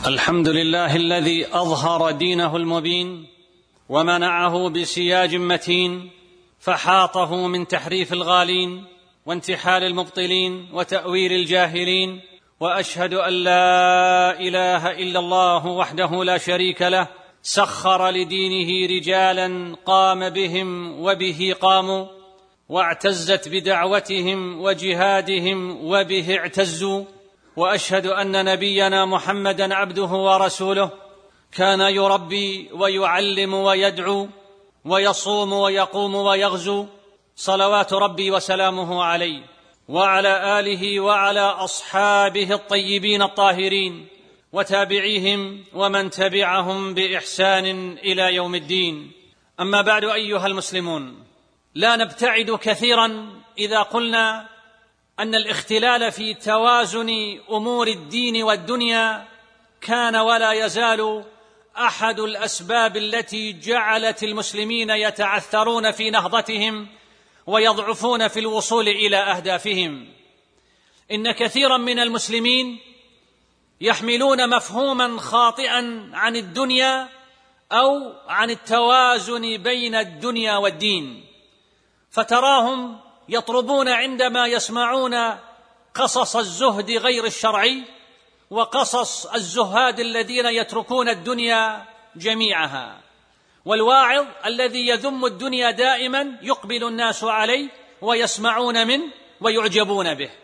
الحمد لله الذي أظهر دينه المبين ومنعه بسياج متين، فحاطه من تحريف الغالين وانتحال المبطلين وتأويل الجاهلين. وأشهد أن لا إله إلا الله وحده لا شريك له، سخر لدينه رجالا قام بهم وبه قاموا، واعتزت بدعوتهم وجهادهم وبه اعتزوا. وأشهد أن نبينا محمدًا عبده ورسوله، كان يربي ويعلم ويدعو ويصوم ويقوم ويغزو، صلوات ربي وسلامه عليه وعلى آله وعلى أصحابه الطيبين الطاهرين وتابعيهم ومن تبعهم بإحسان إلى يوم الدين. أما بعد، أيها المسلمون، لا نبتعد كثيرا إذا قلنا أن الاختلال في توازن أمور الدين والدنيا كان ولا يزال أحد الأسباب التي جعلت المسلمين يتعثرون في نهضتهم ويضعفون في الوصول إلى أهدافهم. إن كثيرا من المسلمين يحملون مفهوما خاطئا عن الدنيا أو عن التوازن بين الدنيا والدين، فتراهم يطربون عندما يسمعون قصص الزهد غير الشرعي وقصص الزهاد الذين يتركون الدنيا جميعها، والواعظ الذي يذم الدنيا دائما يقبل الناس عليه ويسمعون منه ويعجبون به.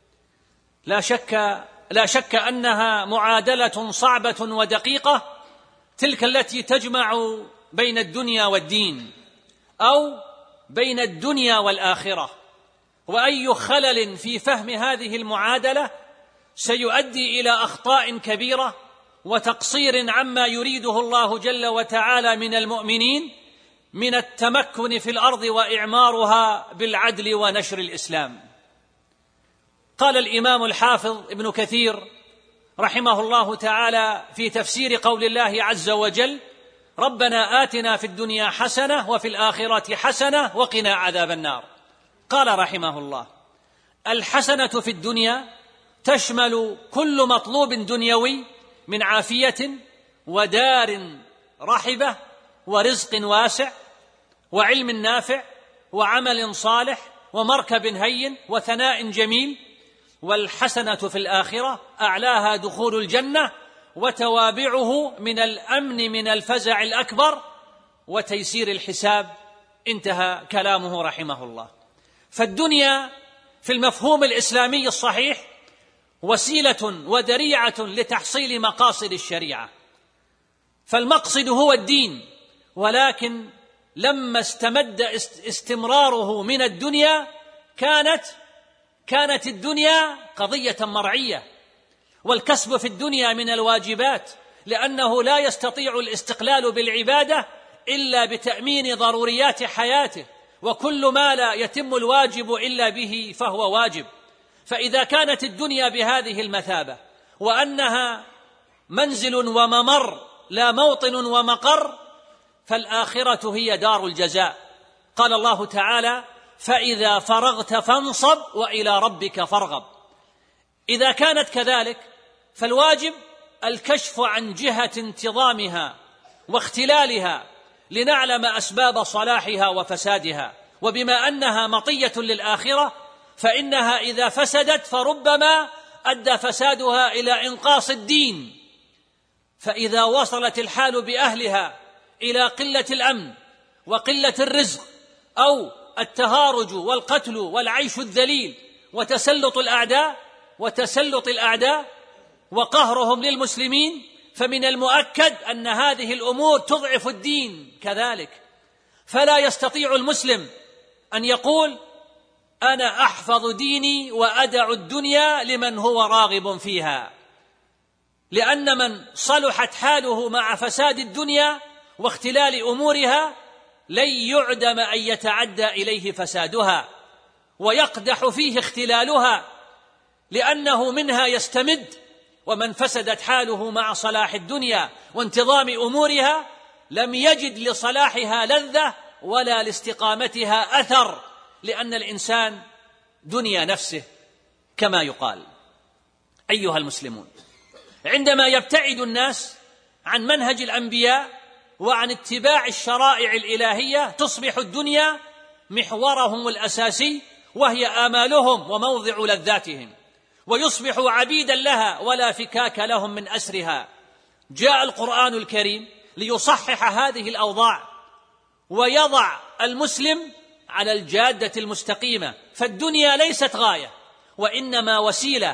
لا شك أنها معادلة صعبة ودقيقة، تلك التي تجمع بين الدنيا والدين أو بين الدنيا والآخرة. وأي خلل في فهم هذه المعادلة سيؤدي إلى أخطاء كبيرة وتقصير عما يريده الله جل وتعالى من المؤمنين من التمكن في الأرض وإعمارها بالعدل ونشر الإسلام. قال الإمام الحافظ ابن كثير رحمه الله تعالى في تفسير قول الله عز وجل: ربنا آتنا في الدنيا حسنة وفي الآخرة حسنة وقنا عذاب النار. قال رحمه الله: الحسنة في الدنيا تشمل كل مطلوب دنيوي من عافية ودار رحبة ورزق واسع وعلم نافع وعمل صالح ومركب هين وثناء جميل. والحسنة في الآخرة أعلاها دخول الجنة وتوابعه من الأمن من الفزع الأكبر وتيسير الحساب. انتهى كلامه رحمه الله. فالدنيا في المفهوم الإسلامي الصحيح وسيلة وذريعة لتحصيل مقاصد الشريعة، فالمقصد هو الدين، ولكن لما استمد استمراره من الدنيا كانت الدنيا قضية مرعية، والكسب في الدنيا من الواجبات، لأنه لا يستطيع الاستقلال بالعبادة إلا بتأمين ضروريات حياته، وكل ما لا يتم الواجب إلا به فهو واجب. فإذا كانت الدنيا بهذه المثابة وأنها منزل وممر لا موطن ومقر، فالآخرة هي دار الجزاء. قال الله تعالى: فإذا فرغت فانصب وإلى ربك فارغب. إذا كانت كذلك فالواجب الكشف عن جهة انتظامها واختلالها لنعلم أسباب صلاحها وفسادها، وبما أنها مطية للآخرة فإنها إذا فسدت فربما أدى فسادها إلى إنقاص الدين. فإذا وصلت الحال بأهلها إلى قلة الأمن وقلة الرزق أو التهارج والقتل والعيش الذليل وتسلط الأعداء وقهرهم للمسلمين، فمن المؤكد أن هذه الأمور تضعف الدين كذلك. فلا يستطيع المسلم أن يقول: أنا أحفظ ديني وأدع الدنيا لمن هو راغب فيها، لأن من صلحت حاله مع فساد الدنيا واختلال أمورها لن يعدم أن يتعدى إليه فسادها ويقدح فيه اختلالها، لأنه منها يستمد. ومن فسدت حاله مع صلاح الدنيا وانتظام أمورها لم يجد لصلاحها لذة ولا لاستقامتها أثر، لأن الإنسان دنيا نفسه كما يقال. أيها المسلمون، عندما يبتعد الناس عن منهج الأنبياء وعن اتباع الشرائع الإلهية تصبح الدنيا محورهم الأساسي، وهي آمالهم وموضع لذاتهم، ويصبحوا عبيدا لها ولا فكاك لهم من أسرها. جاء القرآن الكريم ليصحح هذه الأوضاع ويضع المسلم على الجادة المستقيمة، فالدنيا ليست غاية وإنما وسيلة،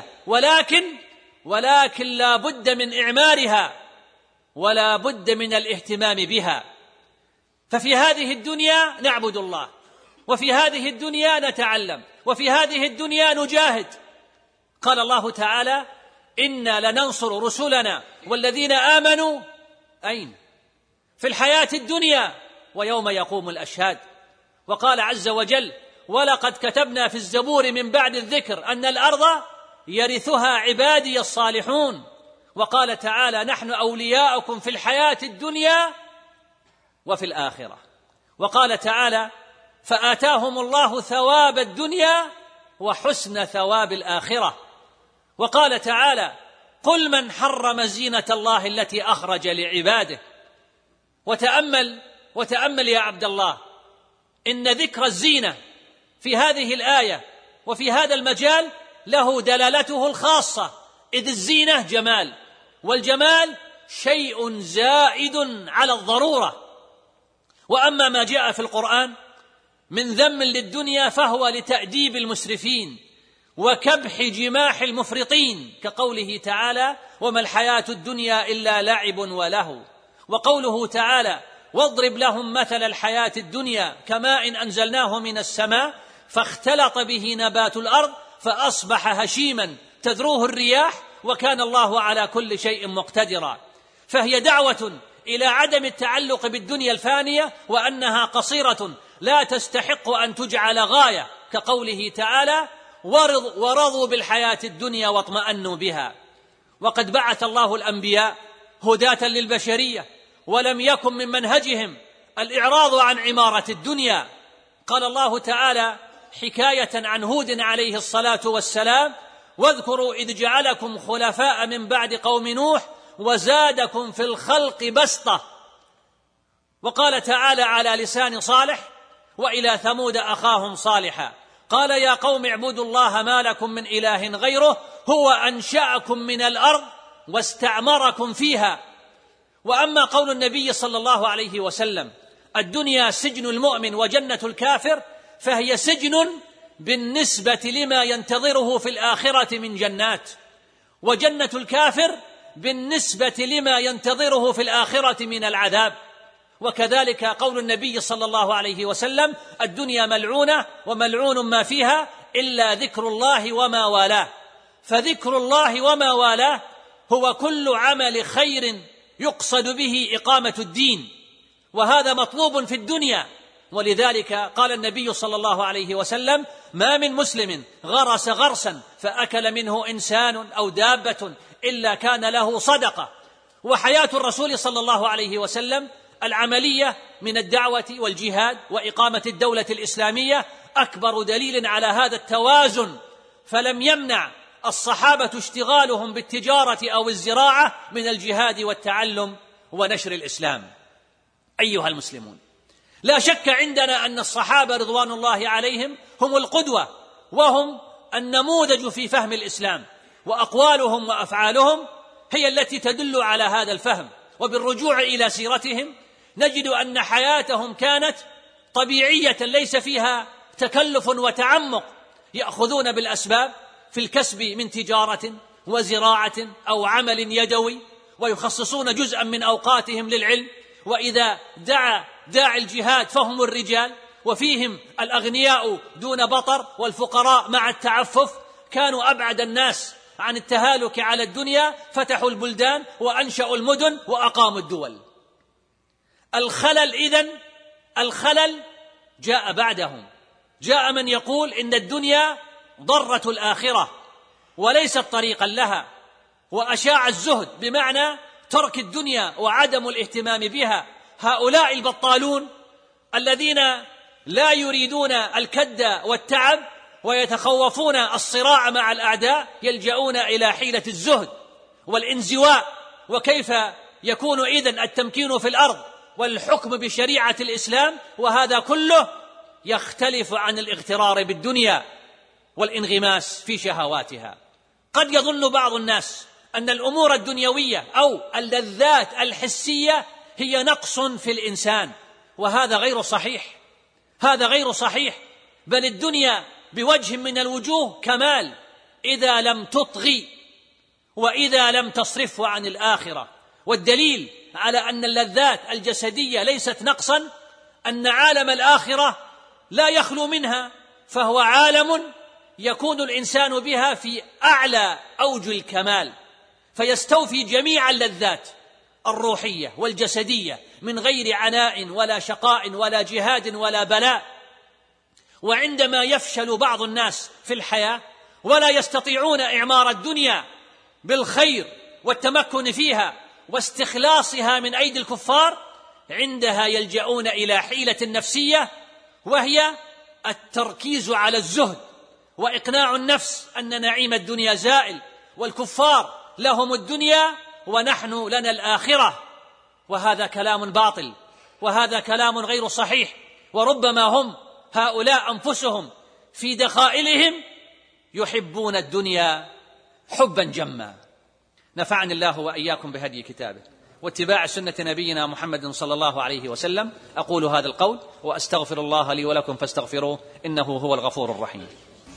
ولكن لا بد من إعمارها ولا بد من الاهتمام بها. ففي هذه الدنيا نعبد الله، وفي هذه الدنيا نتعلم، وفي هذه الدنيا نجاهد. قال الله تعالى: إنا لننصر رسلنا والذين آمنوا أين؟ في الحياة الدنيا ويوم يقوم الأشهاد. وقال عز وجل: ولقد كتبنا في الزبور من بعد الذكر أن الأرض يرثها عبادي الصالحون. وقال تعالى: نحن أولياؤكم في الحياة الدنيا وفي الآخرة. وقال تعالى: فآتاهم الله ثواب الدنيا وحسن ثواب الآخرة. وقال تعالى: قل من حرم زينة الله التي أخرج لعباده. وتأمل يا عبد الله، إن ذكر الزينة في هذه الآية وفي هذا المجال له دلالته الخاصة، إذ الزينة جمال، والجمال شيء زائد على الضرورة. وأما ما جاء في القرآن من ذم للدنيا فهو لتأديب المسرفين وكبح جماح المفرطين، كقوله تعالى: وما الحياة الدنيا إلا لعب ولهو. وقوله تعالى: واضرب لهم مثل الحياة الدنيا كماء أنزلناه من السماء فاختلط به نبات الأرض فأصبح هشيما تذروه الرياح وكان الله على كل شيء مقتدرا. فهي دعوة إلى عدم التعلق بالدنيا الفانية، وأنها قصيرة لا تستحق أن تجعل غاية، كقوله تعالى: ورضوا بالحياة الدنيا واطمأنوا بها. وقد بعث الله الأنبياء هداة للبشرية، ولم يكن من منهجهم الإعراض عن عمارة الدنيا. قال الله تعالى حكاية عن هود عليه الصلاة والسلام: واذكروا إذ جعلكم خلفاء من بعد قوم نوح وزادكم في الخلق بسطة. وقال تعالى على لسان صالح: وإلى ثمود أخاهم صالحا قال يا قوم اعبدوا الله ما لكم من إله غيره هو أنشأكم من الأرض واستعمركم فيها. وأما قول النبي صلى الله عليه وسلم: الدنيا سجن المؤمن وجنة الكافر، فهي سجن بالنسبة لما ينتظره في الآخرة من جنات، وجنة الكافر بالنسبة لما ينتظره في الآخرة من العذاب. وكذلك قول النبي صلى الله عليه وسلم: الدنيا ملعونة وملعون ما فيها إلا ذكر الله وما والاه. فذكر الله وما والاه هو كل عمل خير يقصد به إقامة الدين، وهذا مطلوب في الدنيا. ولذلك قال النبي صلى الله عليه وسلم: ما من مسلم غرس غرسا فأكل منه إنسان أو دابة إلا كان له صدقة. وحياة الرسول صلى الله عليه وسلم العملية من الدعوة والجهاد وإقامة الدولة الإسلامية أكبر دليل على هذا التوازن، فلم يمنع الصحابة اشتغالهم بالتجارة أو الزراعة من الجهاد والتعلم ونشر الإسلام. أيها المسلمون، لا شك عندنا أن الصحابة رضوان الله عليهم هم القدوة وهم النموذج في فهم الإسلام، وأقوالهم وأفعالهم هي التي تدل على هذا الفهم. وبالرجوع إلى سيرتهم نجد أن حياتهم كانت طبيعية ليس فيها تكلف وتعمق، يأخذون بالأسباب في الكسب من تجارة وزراعة أو عمل يدوي، ويخصصون جزءا من أوقاتهم للعلم. وإذا دعا داعي الجهاد فهم الرجال، وفيهم الأغنياء دون بطر والفقراء مع التعفف. كانوا أبعد الناس عن التهالك على الدنيا، فتحوا البلدان وأنشأوا المدن وأقاموا الدول. الخلل جاء بعدهم. جاء من يقول إن الدنيا ضرة الآخرة وليست طريقا لها، وأشاع الزهد بمعنى ترك الدنيا وعدم الاهتمام بها. هؤلاء البطالون الذين لا يريدون الكد والتعب ويتخوفون الصراع مع الأعداء يلجؤون إلى حيلة الزهد، والانزواء، وكيف يكون إذن التمكين في الأرض والحكم بشريعة الإسلام، وهذا كله يختلف عن الاغترار بالدنيا والانغماس في شهواتها. قد يظن بعض الناس أن الأمور الدنيوية أو اللذات الحسية هي نقص في الإنسان، وهذا غير صحيح، هذا غير صحيح، بل الدنيا بوجه من الوجوه كمال إذا لم تطغي وإذا لم تصرفه عن الآخرة. والدليل على أن اللذات الجسدية ليست نقصا أن عالم الآخرة لا يخلو منها، فهو عالم يكون الإنسان بها في أعلى أوج الكمال، فيستوفي جميع اللذات الروحية والجسدية من غير عناء ولا شقاء ولا جهاد ولا بلاء. وعندما يفشل بعض الناس في الحياة ولا يستطيعون إعمار الدنيا بالخير والتمكن فيها واستخلاصها من أيدي الكفار، عندها يلجؤون إلى حيلة نفسية، وهي التركيز على الزهد وإقناع النفس أن نعيم الدنيا زائل، والكفار لهم الدنيا ونحن لنا الآخرة. وهذا كلام باطل، وهذا كلام غير صحيح، وربما هم هؤلاء أنفسهم في دخائلهم يحبون الدنيا حبا جما. نفعني الله وإياكم بهدي كتابه واتباع سنة نبينا محمد صلى الله عليه وسلم. أقول هذا القول وأستغفر الله لي ولكم فاستغفروه إنه هو الغفور الرحيم.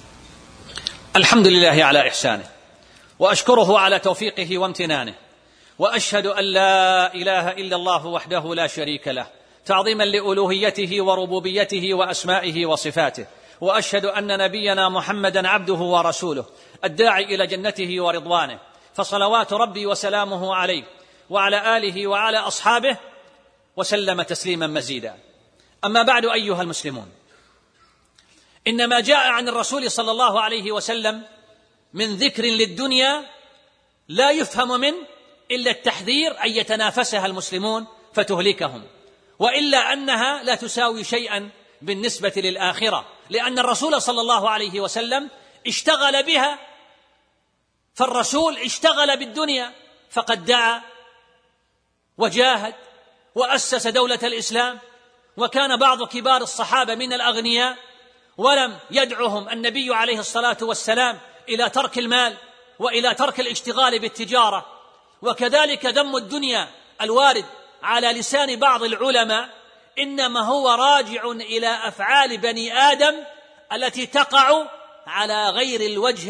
الحمد لله على إحسانه، وأشكره على توفيقه وامتنانه، وأشهد أن لا إله إلا الله وحده لا شريك له تعظيما لألوهيته وربوبيته وأسمائه وصفاته، وأشهد أن نبينا محمدا عبده ورسوله الداعي إلى جنته ورضوانه، فصلوات ربي وسلامه عليه وعلى آله وعلى أصحابه وسلم تسليما مزيدا. أما بعد أيها المسلمون، إن ما جاء عن الرسول صلى الله عليه وسلم من ذكر للدنيا لا يفهم منه إلا التحذير أن يتنافسها المسلمون فتهلكهم، وإلا أنها لا تساوي شيئا بالنسبة للآخرة، لأن الرسول صلى الله عليه وسلم اشتغل بها، فالرسول اشتغل بالدنيا، فقد دعا وجاهد وأسس دولة الإسلام، وكان بعض كبار الصحابة من الأغنياء ولم يدعهم النبي عليه الصلاة والسلام إلى ترك المال وإلى ترك الاشتغال بالتجارة. وكذلك ذم الدنيا الوارد على لسان بعض العلماء إنما هو راجع إلى أفعال بني آدم التي تقع على غير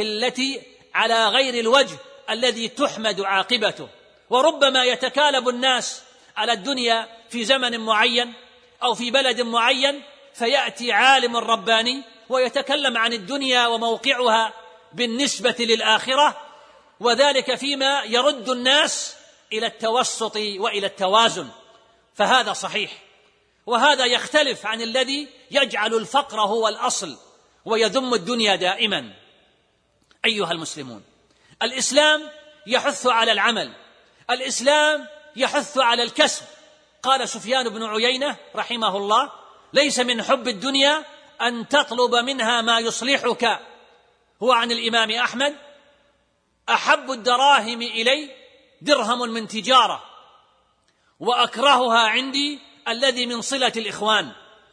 الوجه الذي تحمد عاقبته. وربما يتكالب الناس على الدنيا في زمن معين أو في بلد معين، فيأتي عالم رباني ويتكلم عن الدنيا وموقعها بالنسبة للآخرة، وذلك فيما يرد الناس إلى التوسط وإلى التوازن، فهذا صحيح. وهذا يختلف عن الذي يجعل الفقر هو الأصل ويذم الدنيا دائما. أيها المسلمون، الإسلام يحث على العمل، الإسلام يحث على الكسب. قال سفيان بن عيينة رحمه الله: ليس من حب الدنيا أن تطلب منها ما يصلحك. هو عن الإمام أحمد: أحب الدراهم إلي درهم من تجارة، وأكرهها عندي الذي من صلة الإخوان.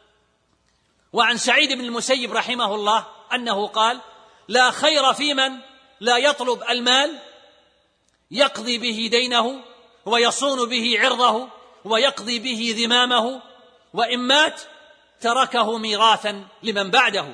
وعن سعيد بن المسيب رحمه الله أنه قال: لا خير في من لا يطلب المال يقضي به دينه ويصون به عرضه ويقضي به ذمامه، وإن مات تركه ميراثا لمن بعده.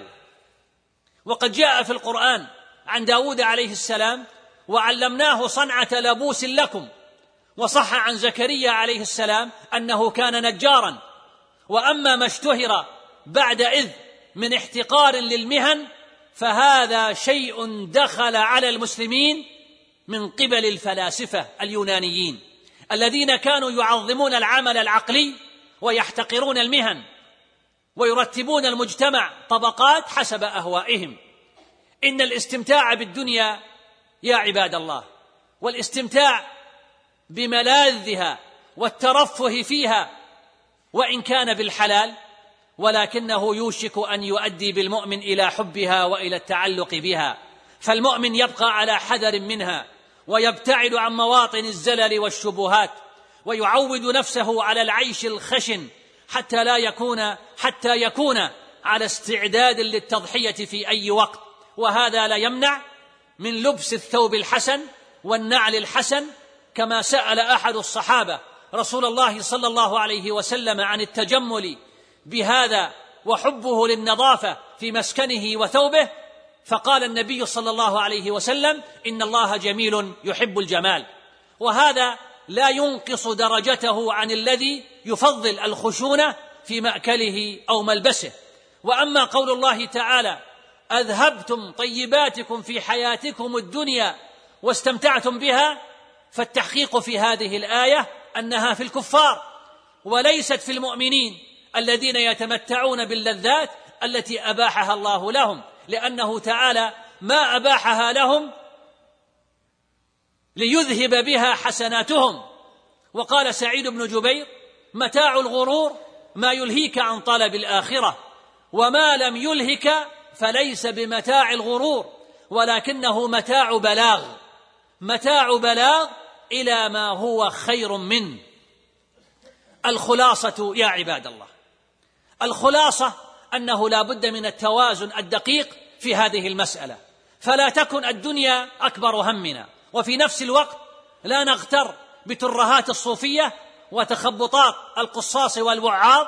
وقد جاء في القرآن عن داود عليه السلام: وعلمناه صنعة لبوس لكم. وصح عن زكريا عليه السلام أنه كان نجارا. وأما ما اشتهر بعد إذ من احتقار للمهن فهذا شيء دخل على المسلمين من قبل الفلاسفة اليونانيين الذين كانوا يعظمون العمل العقلي ويحتقرون المهن ويرتبون المجتمع طبقات حسب أهوائهم. إن الاستمتاع بالدنيا يا عباد الله، والاستمتاع بملاذها والترفه فيها، وإن كان بالحلال، ولكنه يوشك أن يؤدي بالمؤمن إلى حبها وإلى التعلق بها، فالمؤمن يبقى على حذر منها ويبتعد عن مواطن الزلل والشبهات، ويعود نفسه على العيش الخشن حتى يكون على استعداد للتضحية في أي وقت. وهذا لا يمنع من لبس الثوب الحسن والنعل الحسن، كما سأل أحد الصحابة رسول الله صلى الله عليه وسلم عن التجمل بهذا وحبه للنظافة في مسكنه وثوبه، فقال النبي صلى الله عليه وسلم: إن الله جميل يحب الجمال. وهذا لا ينقص درجته عن الذي يفضل الخشونة في مأكله أو ملبسه. وأما قول الله تعالى: أذهبتم طيباتكم في حياتكم الدنيا واستمتعتم بها، فالتحقيق في هذه الآية أنها في الكفار وليست في المؤمنين الذين يتمتعون باللذات التي أباحها الله لهم، لأنه تعالى ما أباحها لهم ليذهب بها حسناتهم. وقال سعيد بن جبير: متاع الغرور ما يلهيك عن طلب الآخرة، وما لم يلهك فليس بمتاع الغرور، ولكنه متاع بلاغ إلى ما هو خير منه. الخلاصة يا عباد الله، الخلاصة أنه لا بد من التوازن الدقيق في هذه المسألة، فلا تكن الدنيا أكبر همنا، وفي نفس الوقت لا نغتر بترهات الصوفية وتخبطات القصاص والوعاظ.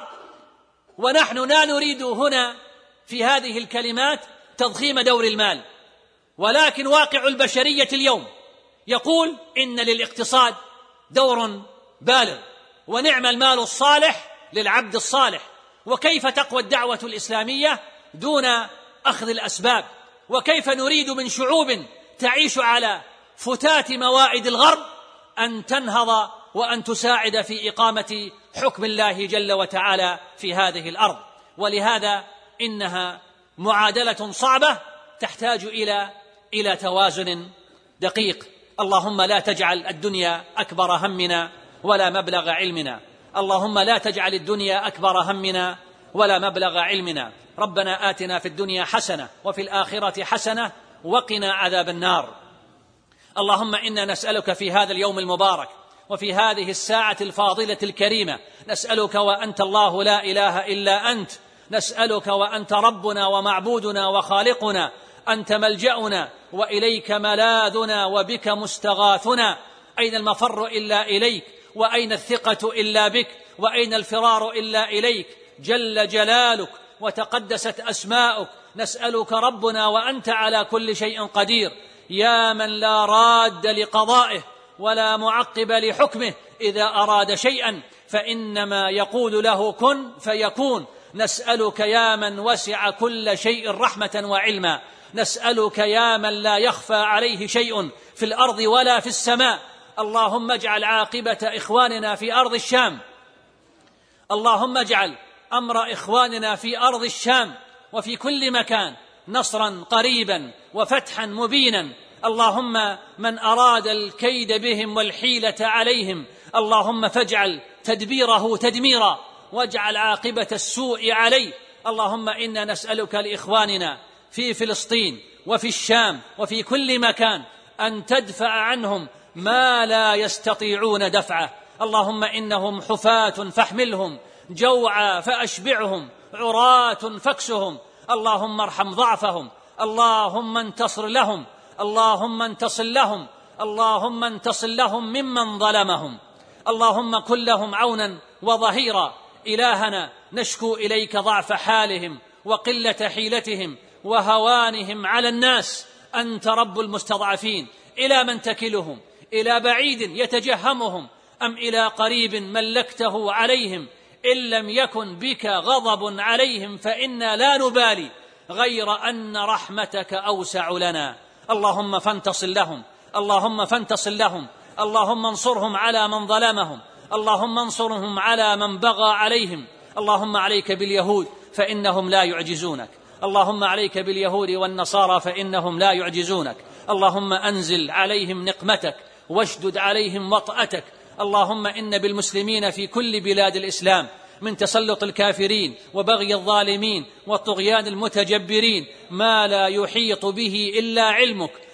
ونحن لا نريد هنا في هذه الكلمات تضخيم دور المال، ولكن واقع البشرية اليوم يقول إن للاقتصاد دور بالغ، ونعم المال الصالح للعبد الصالح. وكيف تقوى الدعوة الإسلامية دون أخذ الأسباب؟ وكيف نريد من شعوب تعيش على فتات موائد الغرب أن تنهض وأن تساعد في إقامة حكم الله جل وتعالى في هذه الأرض؟ ولهذا إنها معادلة صعبة تحتاج إلى توازن دقيق. اللهم لا تجعل الدنيا أكبر همنا ولا مبلغ علمنا، اللهم لا تجعل الدنيا أكبر همنا ولا مبلغ علمنا. ربنا آتنا في الدنيا حسنة وفي الآخرة حسنة وقنا عذاب النار. اللهم إنا نسألك في هذا اليوم المبارك وفي هذه الساعة الفاضلة الكريمة، نسألك وأنت الله لا إله إلا أنت، نسألك وأنت ربنا ومعبودنا وخالقنا، أنت ملجأنا وإليك ملاذنا وبك مستغاثنا. أين المفر إلا إليك، وأين الثقة إلا بك، وأين الفرار إلا إليك، جل جلالك وتقدست أسماؤك. نسألك ربنا وأنت على كل شيء قدير، يا من لا راد لقضائه ولا معقب لحكمه، إذا أراد شيئا فإنما يقول له كن فيكون. نسألك يا من وسع كل شيء رحمة وعلما، نسألك يا من لا يخفى عليه شيء في الأرض ولا في السماء. اللهم اجعل عاقبة إخواننا في أرض الشام، اللهم اجعل أمر إخواننا في أرض الشام وفي كل مكان نصرا قريبا وفتحا مبينا. اللهم من أراد الكيد بهم والحيلة عليهم، اللهم فاجعل تدبيره تدميرا واجعل عاقبة السوء عليه. اللهم إنا نسألك لإخواننا في فلسطين وفي الشام وفي كل مكان أن تدفع عنهم ما لا يستطيعون دفعه. اللهم إنهم حفاة فاحملهم، جوعى فأشبعهم، عراة فاكسهم. اللهم ارحم ضعفهم، اللهم انتصر لهم، اللهم انتصر لهم، اللهم انتصر لهم ممن ظلمهم. اللهم كن لهم عونا وظهيرا. إلهنا نشكو إليك ضعف حالهم وقلة حيلتهم وهوانهم على الناس. أنت رب المستضعفين، إلى من تكلهم؟ إلى بعيد يتجهمهم أم إلى قريب ملكته عليهم؟ إن لم يكن بك غضب عليهم فإنا لا نبالي، غير أن رحمتك أوسع لنا. اللهم فانتصر لهم، اللهم فانتصر لهم، اللهم انصرهم على من ظلمهم، اللهم انصرهم على من بغى عليهم. اللهم عليك باليهود فإنهم لا يعجزونك، اللهم عليك باليهود والنصارى فإنهم لا يعجزونك. اللهم أنزل عليهم نقمتك واشدد عليهم وطأتك. اللهم إن بالمسلمين في كل بلاد الإسلام من تسلط الكافرين وبغي الظالمين وطغيان المتجبرين ما لا يحيط به إلا علمك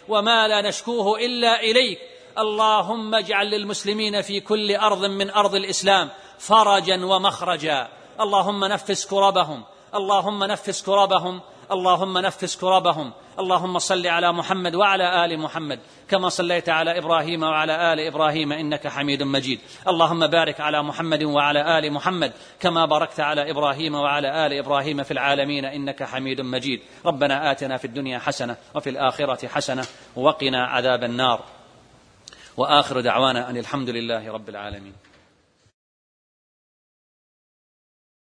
وما لا نشكوه إلا إليك. اللهم اجعل للمسلمين في كل أرض من أرض الإسلام فرجا ومخرجا. اللهم نفس كربهم، اللهم نفس كربهم، اللهم نفس كربهم. اللهم صل على محمد وعلى آل محمد كما صليت على إبراهيم وعلى آل إبراهيم إنك حميد مجيد. اللهم بارك على محمد وعلى آل محمد كما باركت على إبراهيم وعلى آل إبراهيم في العالمين إنك حميد مجيد. ربنا آتنا في الدنيا حسنة وفي الآخرة حسنة وقنا عذاب النار. وآخر دعوانا أن الحمد لله رب العالمين.